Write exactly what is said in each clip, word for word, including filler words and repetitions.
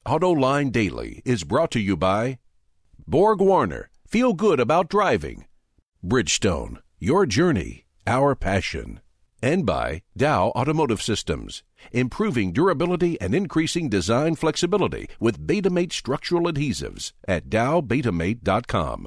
AutoLine Daily is brought to you by Borg Warner, feel good about driving. Bridgestone, your journey, our passion. And by Dow Automotive Systems, improving durability and increasing design flexibility with Betamate structural adhesives at dow betamate dot com.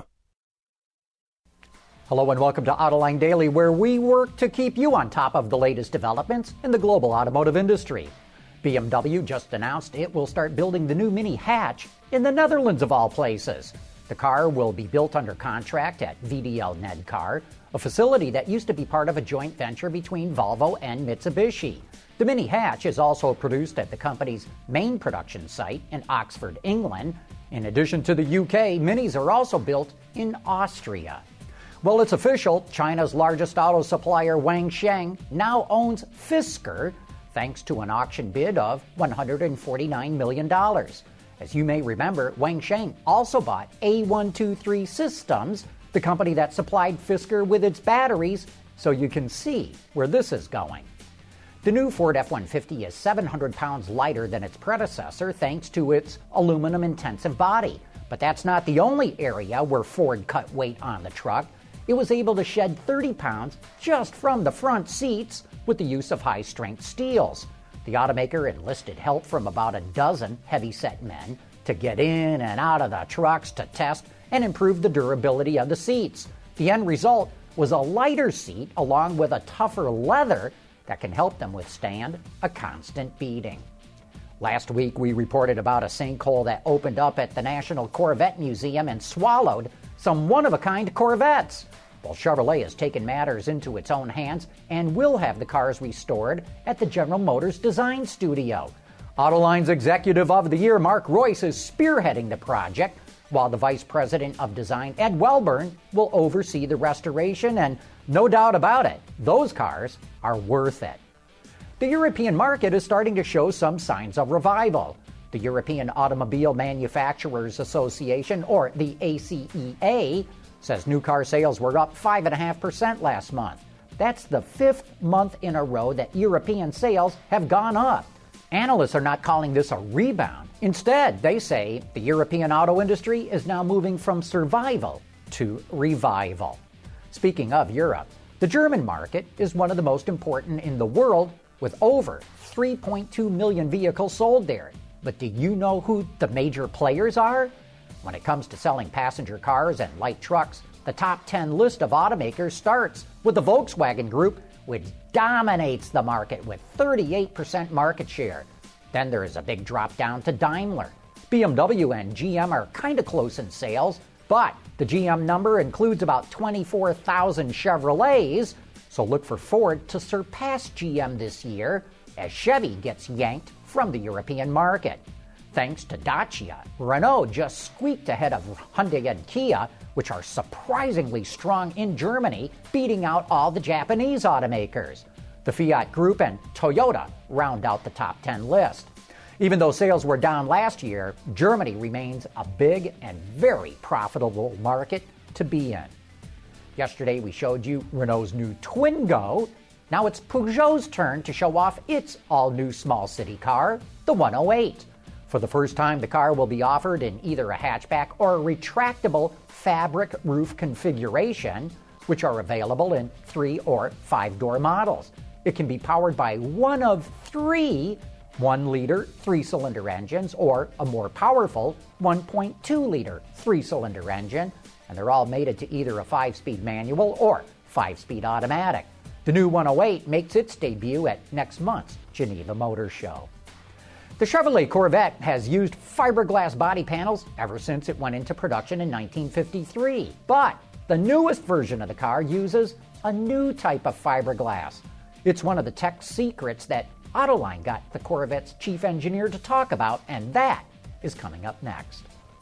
Hello and welcome to AutoLine Daily, where we work to keep you on top of the latest developments in the global automotive industry. B M W just announced it will start building the new Mini Hatch in the Netherlands of all places. The car will be built under contract at V D L Nedcar, a facility that used to be part of a joint venture between Volvo and Mitsubishi. The Mini Hatch is also produced at the company's main production site in Oxford, England. In addition to the U K, Minis are also built in Austria. Well, it's official. China's largest auto supplier, Wansheng, now owns Fisker, thanks to an auction bid of one hundred forty-nine million dollars. As you may remember, Wansheng also bought A one two three Systems, the company that supplied Fisker with its batteries, so you can see where this is going. The new Ford F one fifty is seven hundred pounds lighter than its predecessor thanks to its aluminum-intensive body. But that's not the only area where Ford cut weight on the truck. It was able to shed thirty pounds just from the front seats with the use of high-strength steels. The automaker enlisted help from about a dozen heavy-set men to get in and out of the trucks to test and improve the durability of the seats. The end result was a lighter seat along with a tougher leather that can help them withstand a constant beating. Last week, we reported about a sinkhole that opened up at the National Corvette Museum and swallowed some one-of-a-kind Corvettes. Well, Chevrolet has taken matters into its own hands and will have the cars restored at the General Motors Design Studio. AutoLine's Executive of the Year, Mark Reuss, is spearheading the project, while the Vice President of Design, Ed Welburn, will oversee the restoration, and no doubt about it, those cars are worth it. The European market is starting to show some signs of revival. The European Automobile Manufacturers Association, or the A C E A, says new car sales were up five point five percent last month. That's the fifth month in a row that European sales have gone up. Analysts are not calling this a rebound. Instead, they say the European auto industry is now moving from survival to revival. Speaking of Europe, the German market is one of the most important in the world, with over three point two million vehicles sold there. But do you know who the major players are? When it comes to selling passenger cars and light trucks, the top ten list of automakers starts with the Volkswagen Group, which dominates the market with thirty-eight percent market share. Then there is a big drop down to Daimler. B M W and G M are kind of close in sales, but the G M number includes about twenty-four thousand Chevrolets, so look for Ford to surpass G M this year as Chevy gets yanked from the European market. Thanks to Dacia, Renault just squeaked ahead of Hyundai and Kia, which are surprisingly strong in Germany, beating out all the Japanese automakers. The Fiat Group and Toyota round out the top ten list. Even though sales were down last year, Germany remains a big and very profitable market to be in. Yesterday we showed you Renault's new Twingo. Now it's Peugeot's turn to show off its all-new small city car, the one oh eight. For the first time, the car will be offered in either a hatchback or a retractable fabric roof configuration, which are available in three or five-door models. It can be powered by one of three one-liter three-cylinder engines or a more powerful one point two liter three-cylinder engine, and they're all mated to either a five-speed manual or five-speed automatic. The new one oh eight makes its debut at next month's Geneva Motor Show. The Chevrolet Corvette has used fiberglass body panels ever since it went into production in nineteen fifty-three. But the newest version of the car uses a new type of fiberglass. It's one of the tech secrets that AutoLine got the Corvette's chief engineer to talk about, and that is coming up next.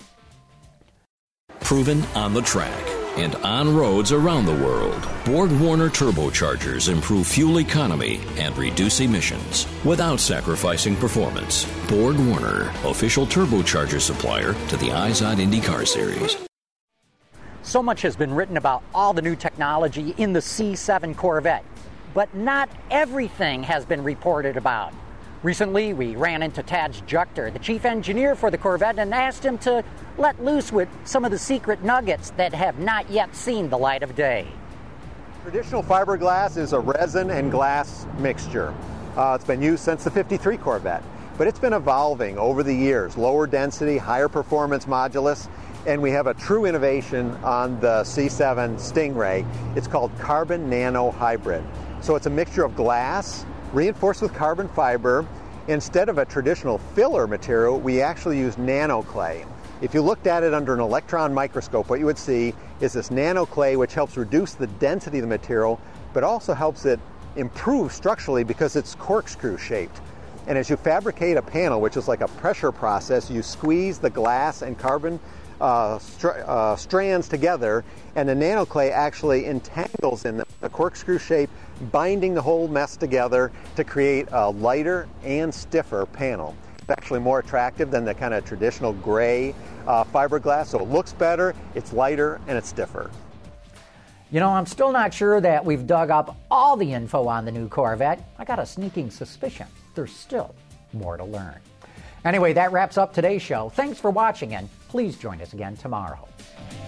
Proven on the track and on roads around the world, Borg Warner turbochargers improve fuel economy and reduce emissions without sacrificing performance. Borg Warner, official turbocharger supplier to the Izod IndyCar Series. So much has been written about all the new technology in the C seven Corvette, but not everything has been reported about. Recently, we ran into Taj Juchter, the chief engineer for the Corvette, and asked him to let loose with some of the secret nuggets that have not yet seen the light of day. Traditional fiberglass is a resin and glass mixture. Uh, it's been used since the fifty-three Corvette, but it's been evolving over the years. Lower density, higher performance modulus, and we have a true innovation on the C seven Stingray. It's called Carbon Nano Hybrid. So it's a mixture of glass reinforced with carbon fiber. Instead of a traditional filler material, we actually use nano clay. If you looked at it under an electron microscope, what you would see is this nano clay, which helps reduce the density of the material, but also helps it improve structurally because it's corkscrew shaped. And as you fabricate a panel, which is like a pressure process, you squeeze the glass and carbon uh, str uh, strands together, and the nano clay actually entangles in the, the corkscrew shape, binding the whole mess together to create a lighter and stiffer panel. It's actually more attractive than the kind of traditional gray uh, fiberglass, so it looks better, it's lighter, and it's stiffer. You know, I'm still not sure that we've dug up all the info on the new Corvette. I got a sneaking suspicion there's still more to learn. Anyway, that wraps up today's show. Thanks for watching, and please join us again tomorrow.